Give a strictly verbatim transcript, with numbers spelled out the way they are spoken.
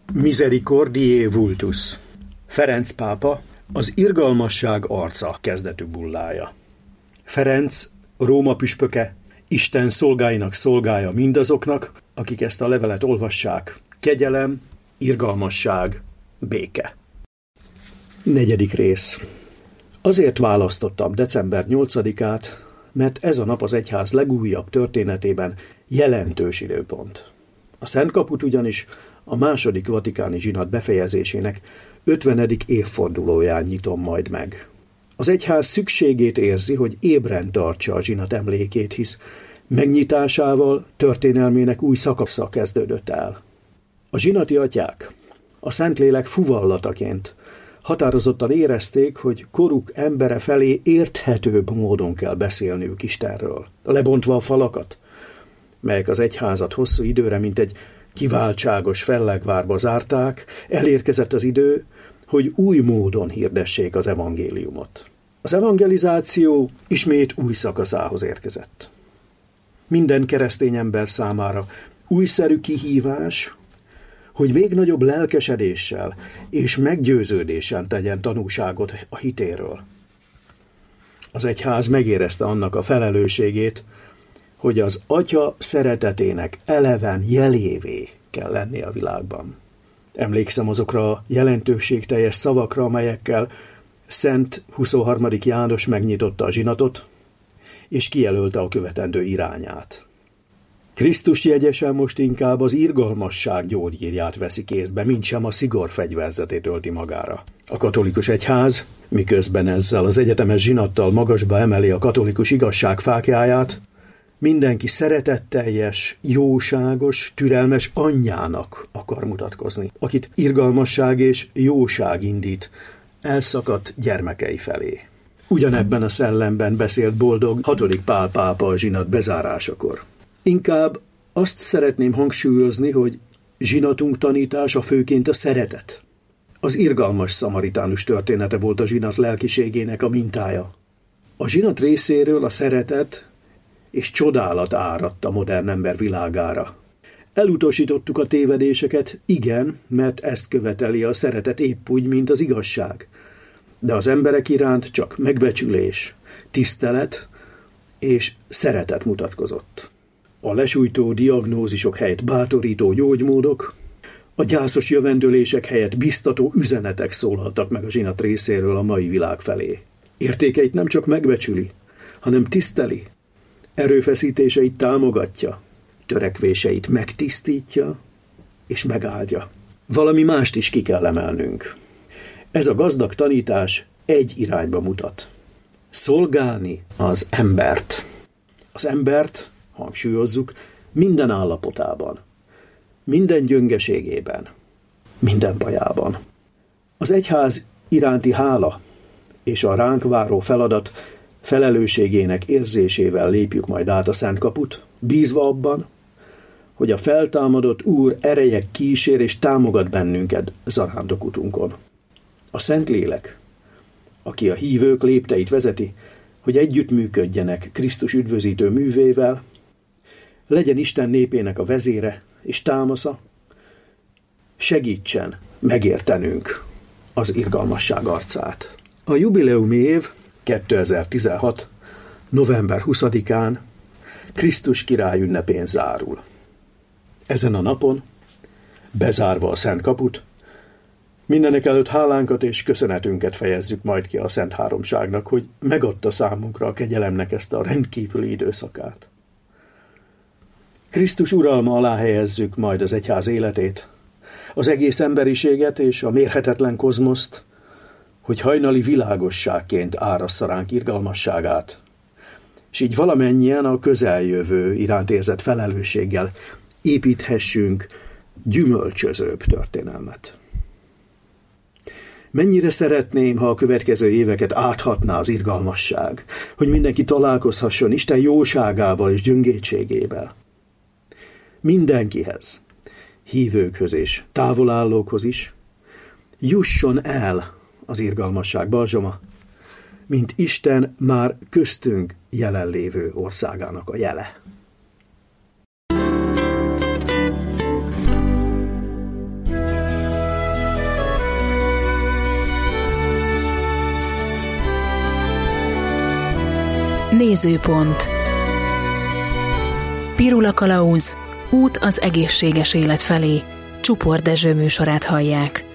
Misericordiae vultus. Ferenc pápa, az irgalmasság arca kezdetű bullája. Ferenc, Róma püspöke, Isten szolgáinak szolgája mindazoknak, akik ezt a levelet olvassák. Kegyelem, irgalmasság, béke. Negyedik rész. Azért választottam december nyolcadikát, mert ez a nap az egyház legújabb történetében jelentős időpont. A Szentkaput ugyanis a második vatikáni zsinat befejezésének ötvenedik évfordulóján nyitom majd meg. Az egyház szükségét érzi, hogy ébren tartsa a zsinat emlékét, hisz megnyitásával történelmének új szakasza kezdődött el. A zsinati atyák a Szentlélek fuvallataként határozottan érezték, hogy koruk embere felé érthetőbb módon kell beszélniük Istenről, lebontva a falakat, melyek az egyházat hosszú időre, mint egy kiváltságos fellegvárba zárták, elérkezett az idő, hogy új módon hirdessék az evangéliumot. Az evangelizáció ismét új szakaszához érkezett. Minden keresztény ember számára újszerű kihívás, hogy még nagyobb lelkesedéssel és meggyőződésen tegyen tanúságot a hitéről. Az egyház megérezte annak a felelősségét, hogy az Atya szeretetének eleven jelévé kell lenni a világban. Emlékszem azokra a jelentőségteljes szavakra, amelyekkel Szent huszonharmadik János megnyitotta a zsinatot, és kijelölte a követendő irányát. Krisztus jegyesen most inkább az irgalmasság gyógyírját veszi kézbe, mintsem a szigor fegyverzetét ölti magára. A katolikus egyház, miközben ezzel az egyetemes zsinattal magasba emeli a katolikus igazság fáklyáját, mindenki szeretetteljes, jóságos, türelmes anyjának akar mutatkozni, akit irgalmasság és jóság indít elszakadt gyermekei felé. Ugyanebben a szellemben beszélt boldog hatodik Pál pápa a zsinat bezárásakor. Inkább azt szeretném hangsúlyozni, hogy zsinatunk tanítása főként a szeretet. Az irgalmas szamaritánus története volt a zsinat lelkiségének a mintája. A zsinat részéről a szeretet és csodálat áradt a modern ember világára. Elutasítottuk a tévedéseket, igen, mert ezt követeli a szeretet épp úgy, mint az igazság. De az emberek iránt csak megbecsülés, tisztelet és szeretet mutatkozott. A lesújtó diagnózisok helyett bátorító gyógymódok, a gyászos jövendőlések helyett biztató üzenetek szólaltak meg a zsinat részéről a mai világ felé. Értékeit nem csak megbecsüli, hanem tiszteli, erőfeszítéseit támogatja, törekvéseit megtisztítja és megáldja. Valami mást is ki kell emelnünk. Ez a gazdag tanítás egy irányba mutat. Szolgálni az embert. Az embert, hangsúlyozzuk, minden állapotában, minden gyöngeségében, minden bajában. Az egyház iránti hála és a ránk váró feladat felelősségének érzésével lépjük majd át a Szentkaput, bízva abban, hogy a feltámadott Úr ereje kísér és támogat bennünket zarándokutunkon. A Szentlélek, aki a hívők lépteit vezeti, hogy együttműködjenek Krisztus üdvözítő művével, legyen Isten népének a vezére és támasza, segítsen megértenünk az irgalmasság arcát. A jubileumi év kétezer-tizenhat. november huszadikán Krisztus király ünnepén zárul. Ezen a napon, bezárva a Szentkaput, mindenekelőtt hálánkat és köszönetünket fejezzük majd ki a Szent Háromságnak, hogy megadta számunkra a kegyelemnek ezt a rendkívüli időszakát. Krisztus uralma alá helyezzük majd az egyház életét, az egész emberiséget és a mérhetetlen kozmoszt, hogy hajnali világosságként árassza ránk irgalmasságát, és így valamennyien a közeljövő iránt érzett felelősséggel építhessünk gyümölcsözőbb történelmet. Mennyire szeretném, ha a következő éveket áthatná az irgalmasság, hogy mindenki találkozhasson Isten jóságával és gyöngétségével. Mindenkihez, hívőkhöz és távolállókhoz is jusson el az irgalmasság balzsama, mint Isten már köztünk jelenlévő országának a jele. Nézőpont. Pirula Kalauz. Út az egészséges élet felé. Csupor Dezső műsorát hallják.